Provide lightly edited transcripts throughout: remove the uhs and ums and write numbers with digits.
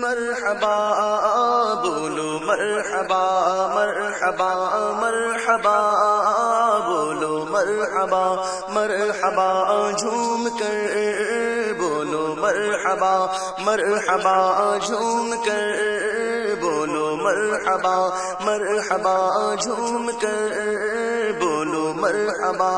مرحبا بولو مرحبا مرحبا مرحبا بولو مرحبا مرحبا جھوم کر بولو مرحبا مرحبا جھوم کر بولو مرحبا مرحبا جھوم کر بولو مرحبا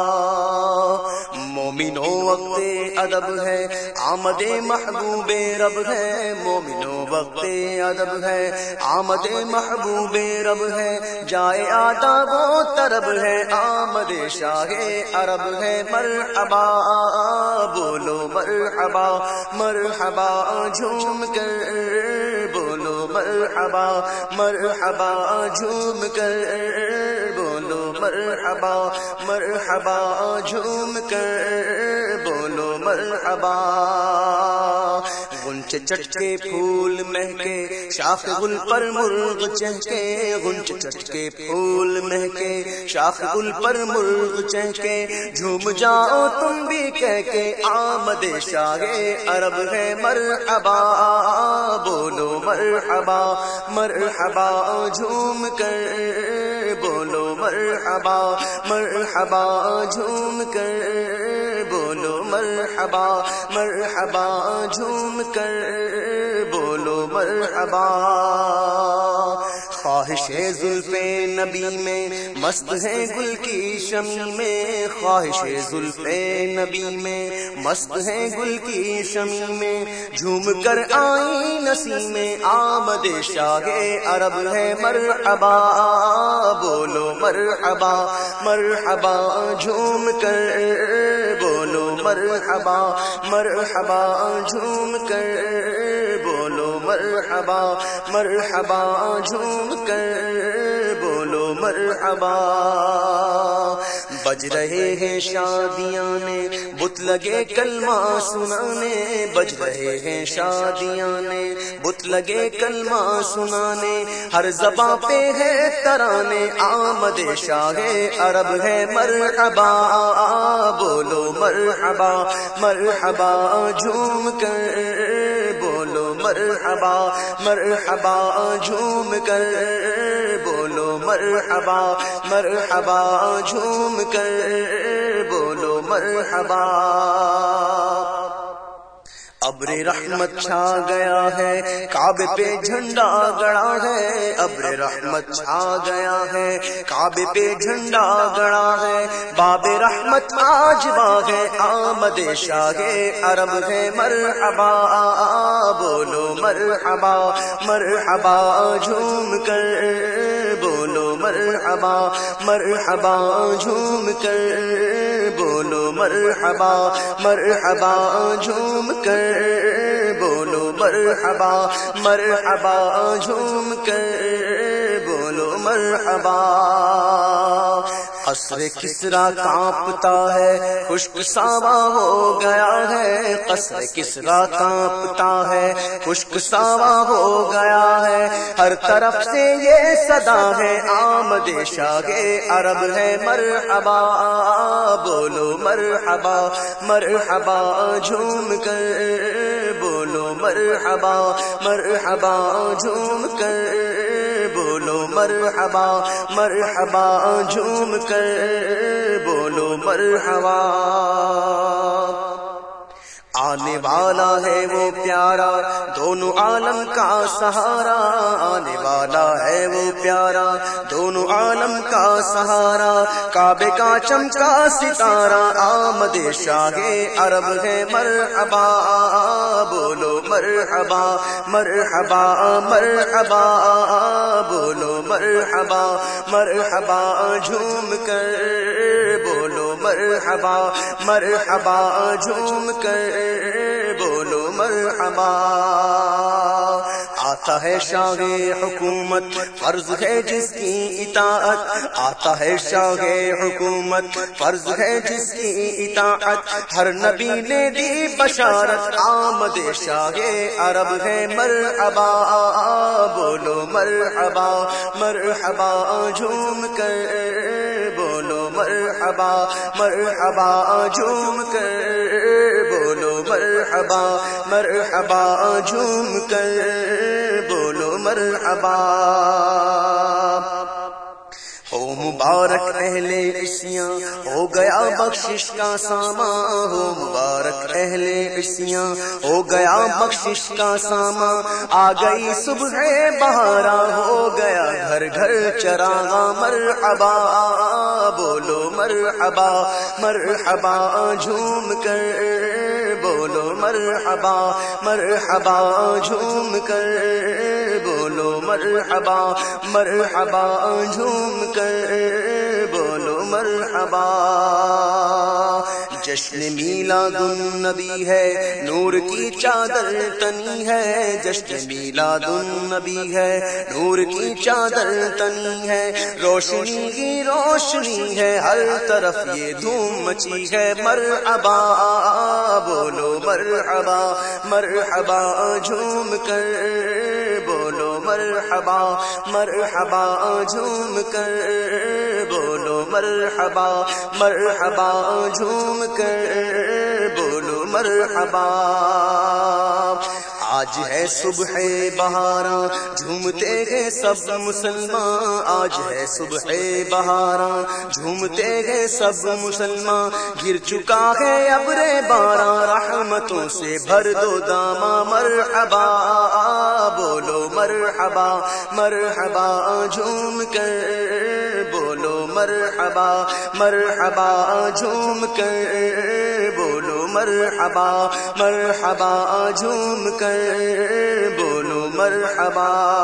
مومنو وقت ادب ہے آمد محبوب رب ہے مومنو وقت ادب ہے آمد محبوب رب ہے جائے آداب و طرب ہے آمد شاہ عرب ہے مرحبا بولو مرحبا مرحبا جھوم کر بولو مرحبا مرحبا جھوم کر بولو مرحبا مرحبا جھوم کر بولو مرحبا غنچ چٹکے پھول مہکے شاخ گل پر مرغ چہکے غنچ چٹکے پھول مہکے شاخ گل پر مرغ چہکے جھوم جاؤ تم بھی کہہ کے آمد شاہ عرب ہے مرحبا بولو مرحبا مرحبا جھوم کر بولو مرحبا مرحبا جھوم کر بولو مرحبا مرحبا جھوم کر بولو مرحبا خواہش زلف نبی میں مست ہے گل کی شمی میں خواہش زلف نبی میں مست ہے گل کی شمی میں جھوم کر آئی نسیم میں آمد شاہ عرب ہے مرحبا بولو مرحبا مرحبا جھوم کر بولو مرحبا مرحبا جھوم کر بولو مرحبا مرحبا جھوم کر بولو مرحبا بج رہے ہیں شادیاں نے بت لگے کلمہ سنانے بج رہے ہیں شادیاں نے بت لگے کلمہ سنانے ہر زباں پہ ہے ترانے آمد شاہ عرب ہے مرحبا بولو مرحبا مرحبا جھوم کر بولو مرحبا مرحبا جھوم کر بولو مرحبا مرحبا جھوم کر بولو مرحبا ابر رحمت چھا گیا ہے کعبے پہ جھنڈا گڑا ہے ابر رحمت چھا گیا ہے کعبے پہ جھنڈا گڑا ہے باب رحمت آج باغ آمد شاہ عرب ہے مرحبا بولو مرحبا مرحبا جھوم کر بولو مرحبا مرحبا جھوم کر بولو مرحبا مرحبا جھوم کر بولو مرحبا مرحبا جھوم کر بولو مرحبا قصر کسرا کانپتا ہے خشک ساوا ہو گیا ہے قصر کسرا کانپتا ہے خشک ساوا ہو گیا ہے ہر طرف سے یہ صدا ہے آمد شاہ عرب ہے مرحبا بولو مرحبا مرحبا جھوم کر بولو مرحبا مرحبا جھوم کر بولو مرحبا مرحبا جھوم کر بولو مرحبا آنے والا ہے وہ پیارا دونوں عالم کا سہارا آنے والا ہے وہ پیارا دونوں عالم کا سہارا کعبے کا چمکا ستارہ آمد شاہ عرب ہے مرحبا بولو مرحبا مرحبا مرحبا بولو مرحبا مرحبا جھوم کر بولو مرحبا مرحبا جھوم کر بولو مرحبا آتا ہے شاہ حکومت فرض ہے جس کی اطاعت آتا ہے شاہ حکومت فرض ہے جس کی اطاعت ہر نبی نے دی بشارت آمد شاہ عرب ہے مرحبا بولو مرحبا مرحبا جھوم کر بولو مرحبا مرحبا جھوم کر بولو مرحبا مرحبا جھوم کر بولو مرحبا ہو مبارک اہل عصیاں ہو گیا بخشش کا سامان ہو مبارک اہل عصیاں ہو گیا بخشش کا سامان آ گئی صبح بہارا ہو گیا گھر گھر چراغاں مرحبا بولو مرحبا مرحبا جھوم کر بولو مرحبا مرحبا جھوم کر بولو مرحبا مرحبا جھوم کر بولو مرحبا جشن میلاد النبی ہے نور کی چادر تنی ہے جشن میلاد النبی ہے نور کی چادر تنی ہے روشنی کی روشنی ہے ہر طرف یہ دھوم مچی ہے مرحبا بولو مرحبا مرحبا جھوم کر بولو مرحبا مرحبا جھوم کر بولو مرحبا مرحبا جھوم کر بولو مرحبا آج ہے صبح بہاراں جھومتے ہیں سب مسلمان آج ہے صبح بہاراں جھومتے ہیں سب مسلمان گر چکا ہے ابر باراں رحمتوں سے بھر دو داما مرحبا بولو مرحبا مرحبا جھوم کر بولو مرحبا مرحبا جھوم کر بولو مرحبا مرحبا جھوم کر بولو مرحبا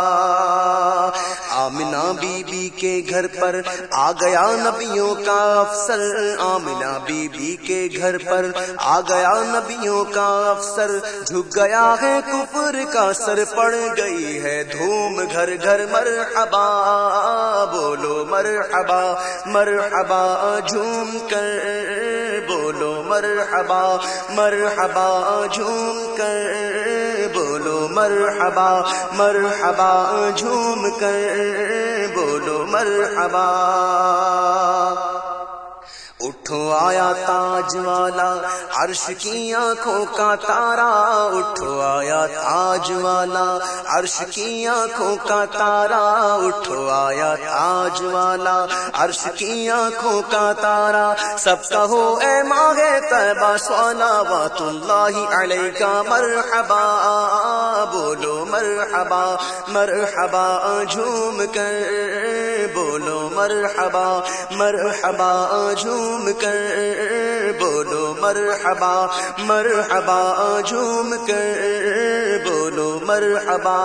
آمنہ بی بی کے گھر پر آ گیا نبیوں کا افسر آمنہ بی بی کے گھر پر آ گیا نبیوں کا افسر جھک گیا ہے کفر کا سر پڑ گئی ہے دھوم گھر گھر مرحبا بولو مرحبا مرحبا جھوم کر بولو مرحبا مرحبا جھوم کر بولو مرحبا مرحبا جھوم کر بولو مرحبا اٹھو آیا تاج والا عرش کی آنکھوں کا تارا اٹھو آیا تاج والا عرش کی آنکھوں کا تارا اٹھو آیا تاج والا عرش کی آنکھوں کا تارا سب کہو اے ماہ طیبہ صلوات اللہ علیکہ مرحبا بولو مرحبا مرحبا جھوم کر بولو مرحبا مرحبا جھوم کر بولو مرحبا مرحبا جھوم کر بولو مرحبا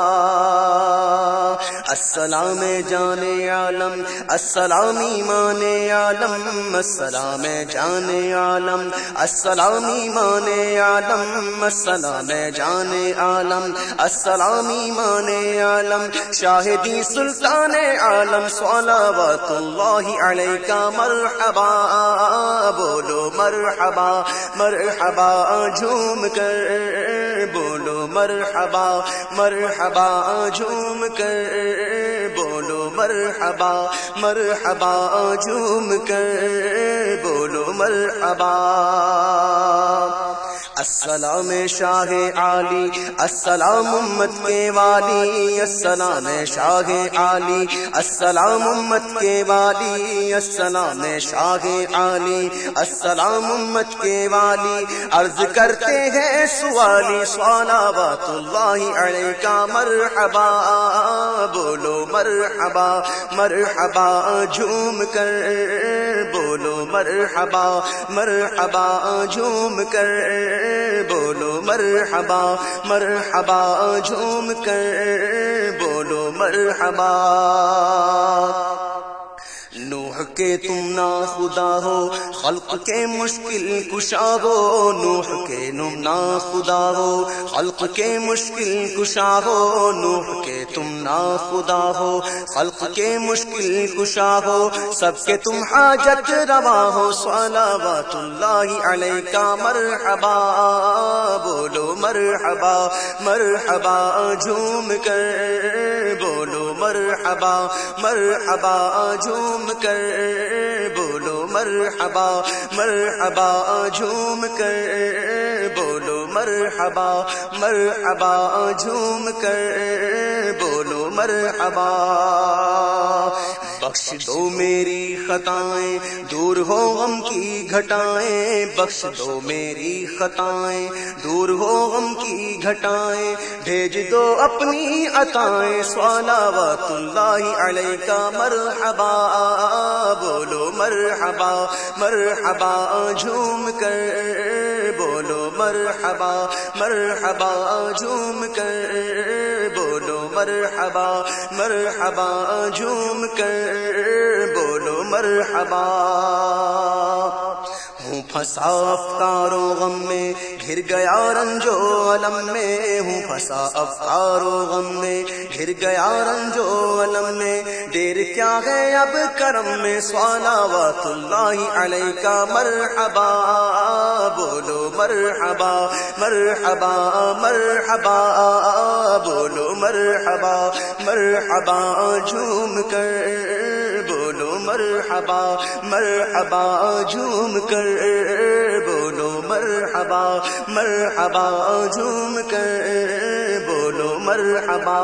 السلام جان عالم السلام ایمان عالم السلام جان عالم السلام ایمان عالم السلام جان عالم السلام ایمان عالم شاہدی سلطان عالم صلوات اللہ علیکہ مرحبا بولو مرحبا مرحبا جھوم کر بولو مرحبا مرحبا جھوم کر بولو مرحبا مرحبا جھوم کر بولو مرحبا السلام شاہ عالی السلام امت کے والی السلام شاہ عالی السلام امت کے والی السلام شاہ عالی السلام امت کے والی عرض کرتے ہیں سوالی صلوات اللہ علیکہ مرحبا بولو مرحبا مرحبا جھوم کر بولو مرحبا مرحبا جھوم کر بولو مرحبا مرحبا جھوم کر بولو مرحبا نوح کے تم نا خدا ہو خلق کے مشکل کشا ہو نوح کے تم نا خدا ہو خلق کے مشکل کشا ہو نوح کے تم نا خدا ہو خلق کے مشکل کشا ہو سب کے تم حاجت روا ہو صلوات اللہ علیکہ مرحبا بولو مرحبا مرحبا جھوم کر بولو مرحبا مرحبا جھوم کر بولو مرحبا مرحبا جھوم کر بولو مرحبا مرحبا جھوم کر بولو مرحبا بخش دو میری خطائیں دور ہو غم کی گھٹائیں بخش دو میری خطائیں دور ہو غم کی گھٹائیں بھیج دو اپنی عطائیں صلوات اللہ علیکہ مرحبا بولو مرحبا مرحبا جھوم کر بولو مرحبا مرحبا جھوم کر بولو مرحبا مرحبا جھوم کر بولو مرحبا ہوں پھنسا افکار و غم میں گھر گیا رنج و علم میں ہوں پھنسا افکار و غم میں گھر گیا رنج و علم میں دیر کیا ہے اب کرم میں صلوات اللہ علیکہ مرحبا بولو مرحبا مرحبا مرحبا بولو مرحبا مرحبا جھوم کر بولو مرحبا مرحبا جھوم کر بولو مرحبا مرحبا جھوم کر بولو مرحبا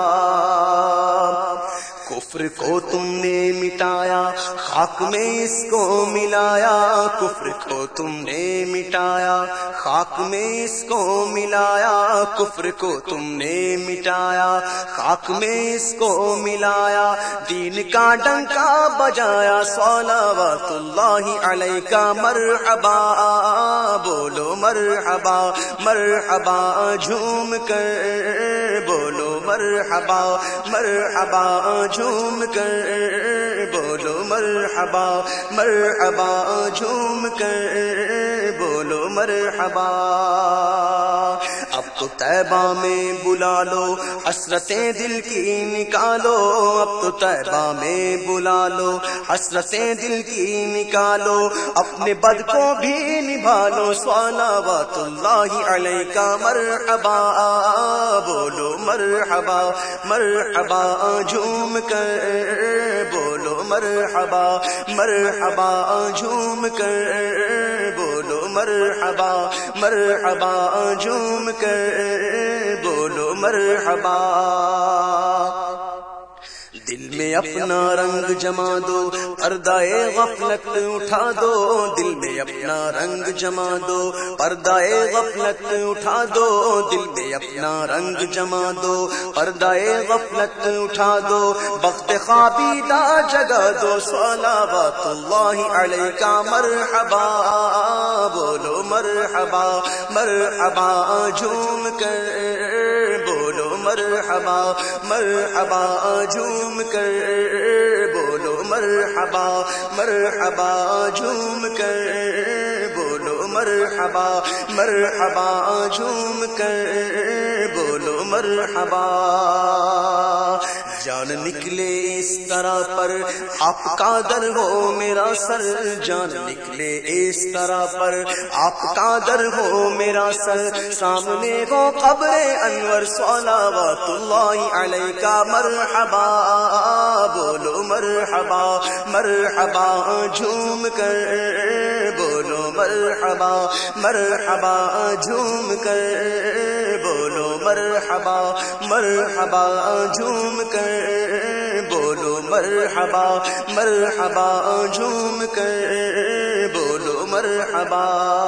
کفر کو تم نے مٹایا خاک میں اس کو ملایا کفر کو تم نے مٹایا خاک میں اس کو ملایا کفر کو تم نے مٹایا خاک میں اس کو ملایا دین کا ڈنکا بجایا صلوات اللہ علیکہ مرحبا بولو مرحبا مرحبا جھوم کر بولو مرحبا مرحبا جھوم کر بولو مرحبا مرحبا جھوم کر بولو مرحبا اب تو طیبہ میں بلا لو حسرتیں دل کی نکالو اب تو طیبہ میں بلا لو حسرتیں دل کی نکالو اپنے بد کو بھی نبھا لو صلوات اللہ علیکہ مرحبا بولو مرحبا مرحبا جھوم کر بولو مرحبا مرحبا جھوم کر بولو مرحبا مرحبا جھوم کر بولو مرحبا دل میں اپنا رنگ جما دو پردہ غفلت اٹھا دو دل میں اپنا رنگ جما دو پردہ غفلت اٹھا دو دل میں اپنا رنگ جما دو پردہ غفلت اٹھا دو وقت خوابیدہ جگا دو صلوات اللہ علیکہ مرحبا بولو مرحبا مرحبا جھوم کر بولو مرحبا مرحبا جھوم کر بولو مرحبا مرحبا جھوم کر بولو مرحبا مرحبا جھوم کر بولو مرحبا جان نکلے اس طرح پر آپ کا در ہو میرا سر جان نکلے اس طرح پر آپ کا در ہو میرا سر سامنے ہو قبر انور صلوات اللہ علیکہ مرحبا بولو مرحبا مرحبا جھوم کر بولو مرحبا مرحبا جھوم کر بولو مرحبا مرحبا جھوم کر بولو مرحبا مرحبا جھوم کر بولو مرحبا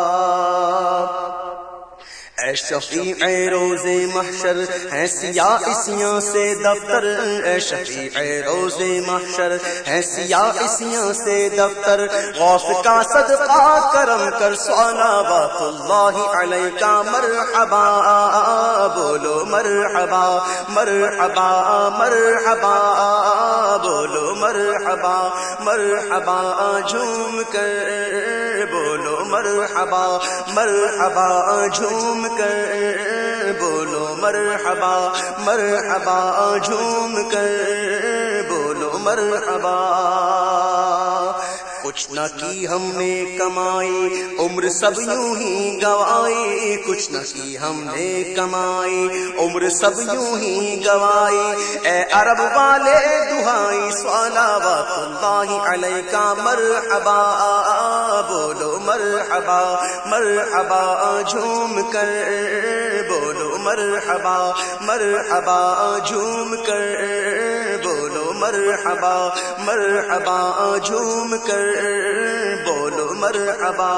اے شفیع روز محشر ہے سیاہ سے دفتر اے شفیع روز محشر ہے سیاہ سے دفتر غوث کا صدقہ کرم کر صلوات اللہ علیکہ مرحبا بولو مرحبا مرحبا مرحبا بولو مرحبا مرحبا جھوم کر بولو مرحبا مرحبا جھوم کر بولو مرحبا مرحبا جھوم کر بولو مرحبا کچھ نہ کی ہم نے کمائی عمر سب یوں ہی گوائی کچھ نہ کی ہم نے کمائی عمر سب یوں ہی گوائی اے عرب والے دہائی صلوات اللہ علیکہ مرحبا بولو مرحبا مرحبا جھوم کر بولو مرحبا مرحبا جھوم کر بولو مرحبا مرحبا جھوم کر بولو مرحبا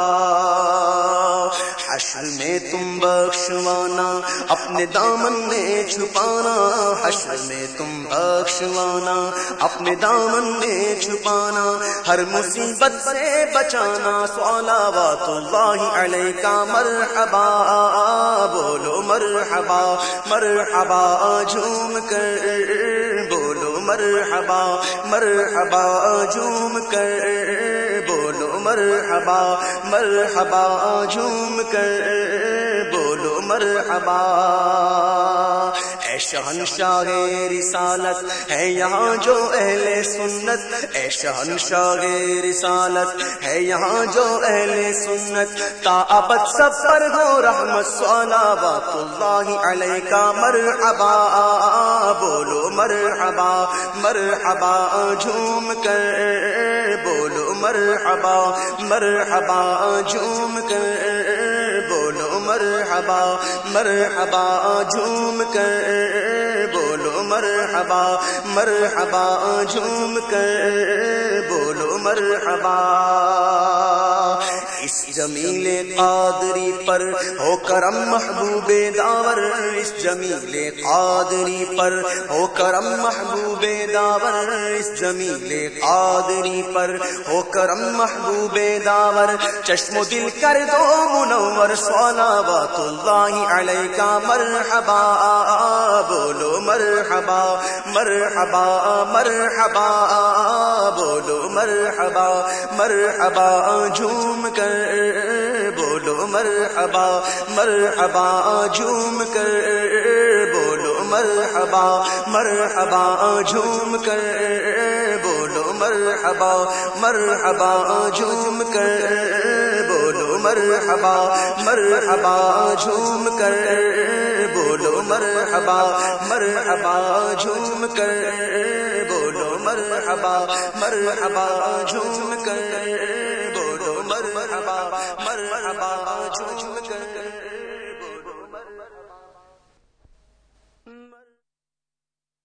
حشر میں تم بخشوانا اپنے دامن میں چھپانا حشر میں تم بخشوانا اپنے دامن میں چھپانا ہر مصیبت سے بچانا صلوات اللہ علیکہ مرحبا بولو مرحبا مرحبا جھوم کر بولو مرحبا مرحبا جھوم کر بولو مرحبا مرحبا جھوم کر بولو مرحبا اے شہنشاہ رسالت ہے یہاں جو اہل سنت اے شہنشاہ رسالت ہے یہاں جو اہل سنت تا ابد سب پر ہو رحمت صلوات اللہ علیکہ مرحبا بولو مرحبا مرحبا جھوم کر بولو مرحبا مرحبا جھوم کر بولو مرحبا مرحبا جھوم کر بولو مرحبا مرحبا جھوم کر بولو مرحبا اس جمیل قادری پر ہو کرم محبوب داور اس جمیل قادری پر ہو کرم محبوب داور اس جمیل قادری پر ہو کرم محبوب داور چشم و دل کر دو منور صلوات اللہ علیکہ مرحبا بولو مرحبا مرحبا مرحبا بولو مرحبا مرحبا جھوم کر بولو مرحبا مرحبا جھوم کر بولو مرحبا مرحبا جھوم کر بولو مرحبا مرحبا جھوم کر بولو مرحبا مرحبا جھوم کر بولو مرحبا مرحبا جھوم کر بولو مرحبا مرحبا جھوم کر بولو مرحبا مرحبا جھوم کر بولو مرحبا